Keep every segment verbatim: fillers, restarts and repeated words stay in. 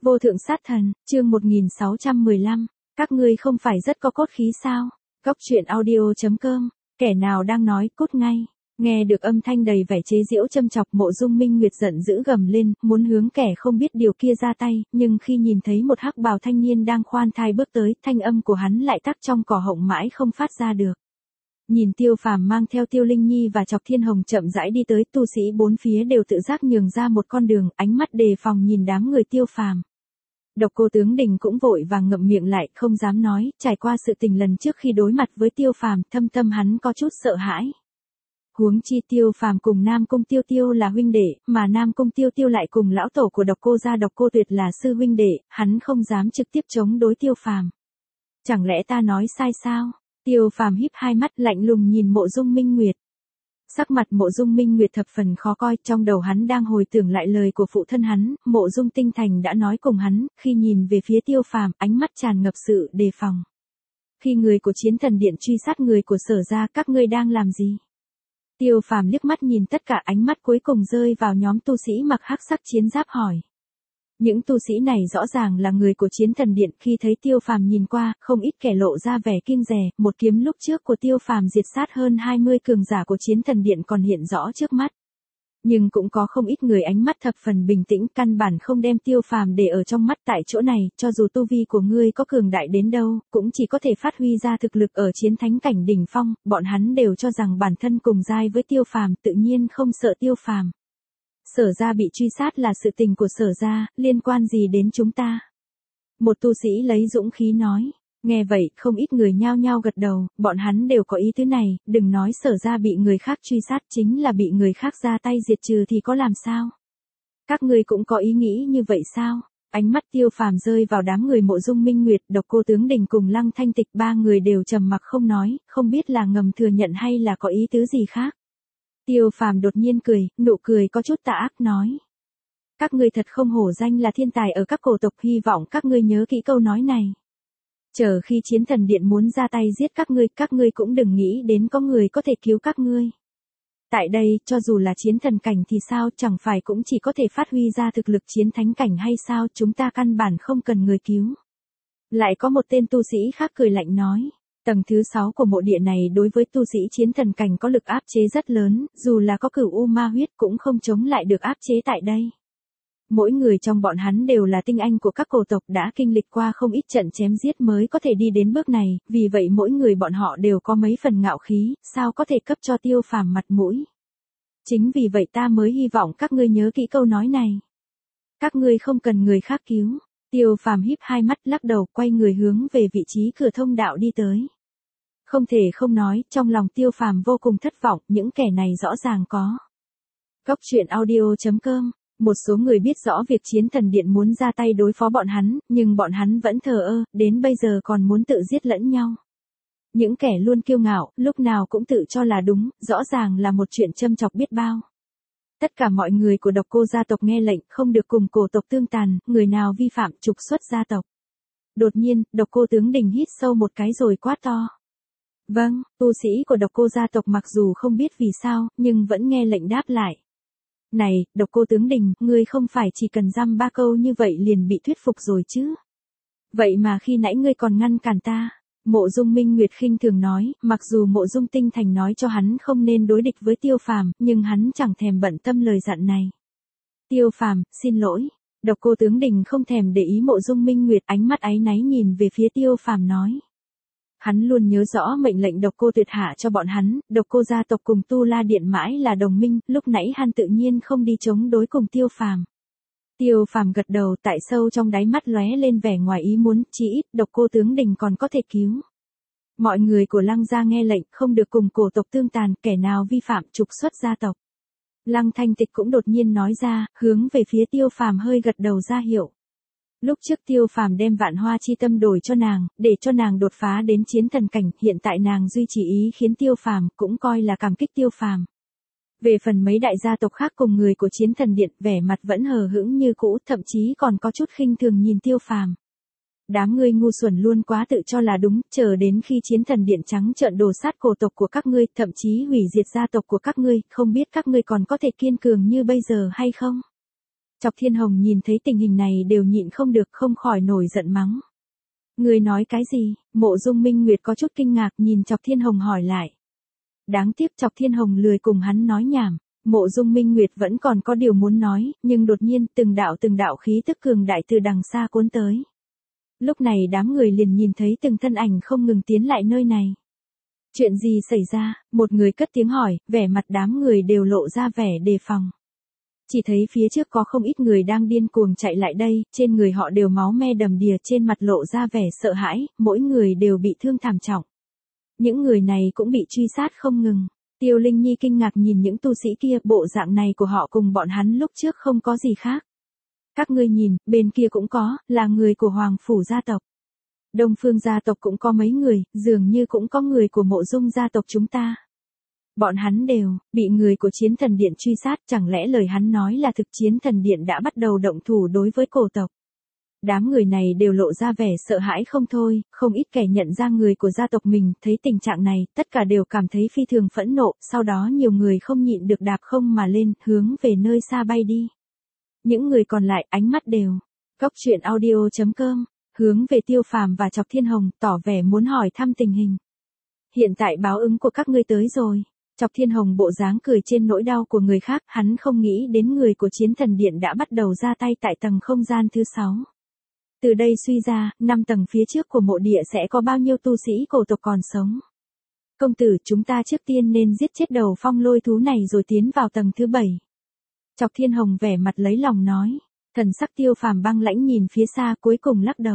Vô thượng sát thần, chương một nghìn sáu trăm mười lăm, các ngươi không phải rất có cốt khí sao? Góc truyện audio chấm com, kẻ nào đang nói, cút ngay. Nghe được âm thanh đầy vẻ chế giễu châm chọc, Mộ Dung Minh Nguyệt giận dữ gầm lên, muốn hướng kẻ không biết điều kia ra tay, nhưng khi nhìn thấy một hắc bào thanh niên đang khoan thai bước tới, thanh âm của hắn lại tắc trong cỏ họng mãi không phát ra được. Nhìn Tiêu Phàm mang theo Tiêu Linh Nhi và Chọc Thiên Hồng chậm rãi đi tới, tu sĩ bốn phía đều tự giác nhường ra một con đường, ánh mắt đề phòng nhìn đám người Tiêu Phàm. Độc Cô Tướng Đình cũng vội vàng ngậm miệng lại, không dám nói, trải qua sự tình lần trước khi đối mặt với Tiêu Phàm, thâm tâm hắn có chút sợ hãi. Huống chi Tiêu Phàm cùng Nam Cung Tiêu Tiêu là huynh đệ, mà Nam Cung Tiêu Tiêu lại cùng lão tổ của Độc Cô gia Độc Cô Tuyệt là sư huynh đệ, hắn không dám trực tiếp chống đối Tiêu Phàm. Chẳng lẽ ta nói sai sao? Tiêu Phàm híp hai mắt lạnh lùng nhìn Mộ Dung Minh Nguyệt. Sắc mặt Mộ Dung Minh Nguyệt thập phần khó coi, trong đầu hắn đang hồi tưởng lại lời của phụ thân hắn, Mộ Dung Tinh Thành đã nói cùng hắn, khi nhìn về phía Tiêu Phàm, ánh mắt tràn ngập sự đề phòng. Khi người của Chiến Thần Điện truy sát người của Sở gia, các ngươi đang làm gì? Tiêu Phàm liếc mắt nhìn tất cả, ánh mắt cuối cùng rơi vào nhóm tu sĩ mặc hắc sắc chiến giáp hỏi. Những tu sĩ này rõ ràng là người của Chiến Thần Điện, khi thấy Tiêu Phàm nhìn qua, không ít kẻ lộ ra vẻ kiêng dè, một kiếm lúc trước của Tiêu Phàm diệt sát hơn hai mươi cường giả của Chiến Thần Điện còn hiện rõ trước mắt. Nhưng cũng có không ít người ánh mắt thập phần bình tĩnh, căn bản không đem Tiêu Phàm để ở trong mắt. Tại chỗ này, cho dù tu vi của ngươi có cường đại đến đâu, cũng chỉ có thể phát huy ra thực lực ở chiến thánh cảnh đỉnh phong, bọn hắn đều cho rằng bản thân cùng giai với Tiêu Phàm, tự nhiên không sợ Tiêu Phàm. Sở gia bị truy sát là sự tình của Sở gia, liên quan gì đến chúng ta? Một tu sĩ lấy dũng khí nói. Nghe vậy, không ít người nhao nhao gật đầu, bọn hắn đều có ý tứ này, đừng nói Sở gia bị người khác truy sát, chính là bị người khác ra tay diệt trừ thì có làm sao? Các ngươi cũng có ý nghĩ như vậy sao? Ánh mắt Tiêu Phàm rơi vào đám người Mộ Dung Minh Nguyệt, Độc Cô Tướng Đình cùng Lăng Thanh Tịch, ba người đều trầm mặc không nói, không biết là ngầm thừa nhận hay là có ý tứ gì khác. Tiêu Phàm đột nhiên cười, nụ cười có chút tà ác nói. Các ngươi thật không hổ danh là thiên tài ở các cổ tộc, hy vọng các ngươi nhớ kỹ câu nói này. Chờ khi Chiến Thần Điện muốn ra tay giết các ngươi, các ngươi cũng đừng nghĩ đến có người có thể cứu các ngươi. Tại đây, cho dù là chiến thần cảnh thì sao, chẳng phải cũng chỉ có thể phát huy ra thực lực chiến thánh cảnh hay sao, chúng ta căn bản không cần người cứu. Lại có một tên tu sĩ khác cười lạnh nói. Tầng thứ sáu của mộ địa này đối với tu sĩ chiến thần cảnh có lực áp chế rất lớn, dù là có cửu u ma huyết cũng không chống lại được áp chế tại đây. Mỗi người trong bọn hắn đều là tinh anh của các cổ tộc, đã kinh lịch qua không ít trận chém giết mới có thể đi đến bước này, vì vậy mỗi người bọn họ đều có mấy phần ngạo khí, sao có thể cấp cho Tiêu Phàm mặt mũi. Chính vì vậy ta mới hy vọng các ngươi nhớ kỹ câu nói này. Các ngươi không cần người khác cứu. Tiêu Phàm híp hai mắt lắc đầu, quay người hướng về vị trí cửa thông đạo đi tới. Không thể không nói, trong lòng Tiêu Phàm vô cùng thất vọng, những kẻ này rõ ràng có. Góc truyện audio chấm com, một số người biết rõ việc Chiến Thần Điện muốn ra tay đối phó bọn hắn, nhưng bọn hắn vẫn thờ ơ, đến bây giờ còn muốn tự giết lẫn nhau. Những kẻ luôn kiêu ngạo, lúc nào cũng tự cho là đúng, rõ ràng là một chuyện châm chọc biết bao. Tất cả mọi người của Độc Cô gia tộc nghe lệnh, không được cùng cổ tộc tương tàn, người nào vi phạm trục xuất gia tộc. Đột nhiên, Độc Cô Tướng Đình hít sâu một cái rồi quát to. Vâng, tu sĩ của Độc Cô gia tộc mặc dù không biết vì sao, nhưng vẫn nghe lệnh đáp lại. Này, Độc Cô Tướng Đình, ngươi không phải chỉ cần dăm ba câu như vậy liền bị thuyết phục rồi chứ? Vậy mà khi nãy ngươi còn ngăn cản ta. Mộ Dung Minh Nguyệt khinh thường nói, mặc dù Mộ Dung Tinh Thành nói cho hắn không nên đối địch với Tiêu Phàm, nhưng hắn chẳng thèm bận tâm lời dặn này. Tiêu Phàm, xin lỗi. Độc Cô Tướng Đình không thèm để ý Mộ Dung Minh Nguyệt, ánh mắt áy náy nhìn về phía Tiêu Phàm nói. Hắn luôn nhớ rõ mệnh lệnh Độc Cô Tuyệt hạ cho bọn hắn, Độc Cô gia tộc cùng Tu La Điện mãi là đồng minh, lúc nãy hắn tự nhiên không đi chống đối cùng Tiêu Phàm. Tiêu Phàm gật đầu, tại sâu trong đáy mắt lóe lên vẻ ngoài ý muốn, chỉ ít Độc Cô Tướng Đình còn có thể cứu. Mọi người của Lăng gia nghe lệnh, không được cùng cổ tộc tương tàn, kẻ nào vi phạm trục xuất gia tộc. Lăng Thanh Tịch cũng đột nhiên nói ra, hướng về phía Tiêu Phàm hơi gật đầu ra hiệu. Lúc trước Tiêu Phàm đem Vạn Hoa chi tâm đổi cho nàng, để cho nàng đột phá đến chiến thần cảnh, hiện tại nàng duy trì ý khiến Tiêu Phàm cũng coi là cảm kích Tiêu Phàm. Về phần mấy đại gia tộc khác cùng người của Chiến Thần Điện, vẻ mặt vẫn hờ hững như cũ, thậm chí còn có chút khinh thường nhìn Tiêu Phàm. Đám ngươi ngu xuẩn luôn quá tự cho là đúng, chờ đến khi Chiến Thần Điện trắng trợn đồ sát cổ tộc của các ngươi, thậm chí hủy diệt gia tộc của các ngươi, không biết các ngươi còn có thể kiên cường như bây giờ hay không? Chọc Thiên Hồng nhìn thấy tình hình này đều nhịn không được, không khỏi nổi giận mắng. Người nói cái gì? Mộ Dung Minh Nguyệt có chút kinh ngạc nhìn Chọc Thiên Hồng hỏi lại. Đáng tiếc Chọc Thiên Hồng lười cùng hắn nói nhảm. Mộ Dung Minh Nguyệt vẫn còn có điều muốn nói, nhưng đột nhiên từng đạo từng đạo khí tức cường đại từ đằng xa cuốn tới. Lúc này đám người liền nhìn thấy từng thân ảnh không ngừng tiến lại nơi này. Chuyện gì xảy ra? Một người cất tiếng hỏi, vẻ mặt đám người đều lộ ra vẻ đề phòng. Chỉ thấy phía trước có không ít người đang điên cuồng chạy lại đây, trên người họ đều máu me đầm đìa, trên mặt lộ ra vẻ sợ hãi, mỗi người đều bị thương thảm trọng. Những người này cũng bị truy sát không ngừng. Tiêu Linh Nhi kinh ngạc nhìn những tu sĩ kia, bộ dạng này của họ cùng bọn hắn lúc trước không có gì khác. Các ngươi nhìn, bên kia cũng có, là người của Hoàng Phủ gia tộc. Đông Phương gia tộc cũng có mấy người, dường như cũng có người của Mộ Dung gia tộc chúng ta. Bọn hắn đều, bị người của Chiến Thần Điện truy sát, chẳng lẽ lời hắn nói là thực? Chiến Thần Điện đã bắt đầu động thủ đối với cổ tộc. Đám người này đều lộ ra vẻ sợ hãi không thôi, không ít kẻ nhận ra người của gia tộc mình, thấy tình trạng này, tất cả đều cảm thấy phi thường phẫn nộ, sau đó nhiều người không nhịn được đạp không mà lên, hướng về nơi xa bay đi. Những người còn lại ánh mắt đều, Cốc Truyện Audio chấm com, hướng về Tiêu Phàm và Chọc Thiên Hồng, tỏ vẻ muốn hỏi thăm tình hình. Hiện tại báo ứng của các ngươi tới rồi. Chọc Thiên Hồng bộ dáng cười trên nỗi đau của người khác, hắn không nghĩ đến người của Chiến Thần Điện đã bắt đầu ra tay tại tầng không gian thứ sáu. Từ đây suy ra, năm tầng phía trước của mộ địa sẽ có bao nhiêu tu sĩ cổ tộc còn sống. Công tử, chúng ta trước tiên nên giết chết đầu phong lôi thú này rồi tiến vào tầng thứ bảy. Chọc Thiên Hồng vẻ mặt lấy lòng nói. Thần sắc Tiêu Phàm băng lãnh nhìn phía xa, cuối cùng lắc đầu.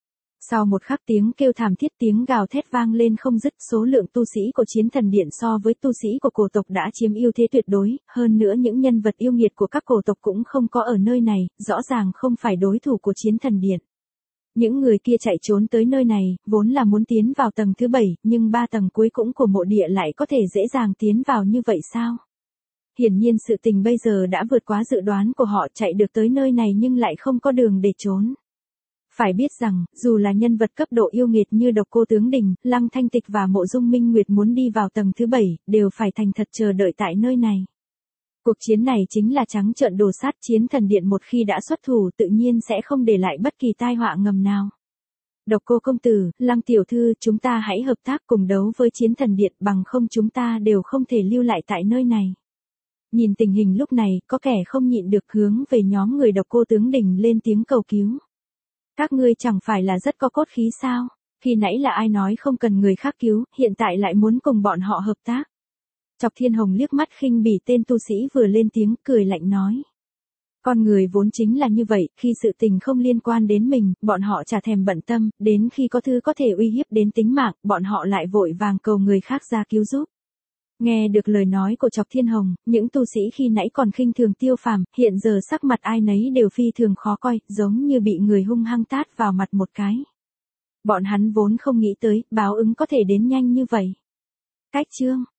Sau một khắc tiếng kêu thảm thiết, tiếng gào thét vang lên không dứt, số lượng tu sĩ của Chiến Thần Điện so với tu sĩ của cổ tộc đã chiếm ưu thế tuyệt đối, hơn nữa những nhân vật yêu nghiệt của các cổ tộc cũng không có ở nơi này, rõ ràng không phải đối thủ của Chiến Thần Điện. Những người kia chạy trốn tới nơi này, vốn là muốn tiến vào tầng thứ bảy, nhưng ba tầng cuối cùng của mộ địa lại có thể dễ dàng tiến vào như vậy sao? Hiển nhiên sự tình bây giờ đã vượt quá dự đoán của họ, chạy được tới nơi này nhưng lại không có đường để trốn. Phải biết rằng, dù là nhân vật cấp độ yêu nghiệt như Độc Cô Tướng Đình, Lăng Thanh Tịch và Mộ Dung Minh Nguyệt muốn đi vào tầng thứ bảy, đều phải thành thật chờ đợi tại nơi này. Cuộc chiến này chính là trắng trợn đồ sát. Chiến Thần Điện một khi đã xuất thủ tự nhiên sẽ không để lại bất kỳ tai họa ngầm nào. Độc Cô công tử, Lăng tiểu thư, chúng ta hãy hợp tác cùng đấu với Chiến Thần Điện, bằng không chúng ta đều không thể lưu lại tại nơi này. Nhìn tình hình lúc này, có kẻ không nhịn được hướng về nhóm người Độc Cô Tướng Đình lên tiếng cầu cứu. Các ngươi chẳng phải là rất có cốt khí sao? Khi nãy là ai nói không cần người khác cứu, hiện tại lại muốn cùng bọn họ hợp tác. Chọc Thiên Hồng liếc mắt khinh bỉ tên tu sĩ vừa lên tiếng, cười lạnh nói. Con người vốn chính là như vậy, khi sự tình không liên quan đến mình, bọn họ chả thèm bận tâm, đến khi có thứ có thể uy hiếp đến tính mạng, bọn họ lại vội vàng cầu người khác ra cứu giúp. Nghe được lời nói của Chọc Thiên Hồng, những tu sĩ khi nãy còn khinh thường Tiêu Phàm, hiện giờ sắc mặt ai nấy đều phi thường khó coi, giống như bị người hung hăng tát vào mặt một cái. Bọn hắn vốn không nghĩ tới, báo ứng có thể đến nhanh như vậy. Cách chương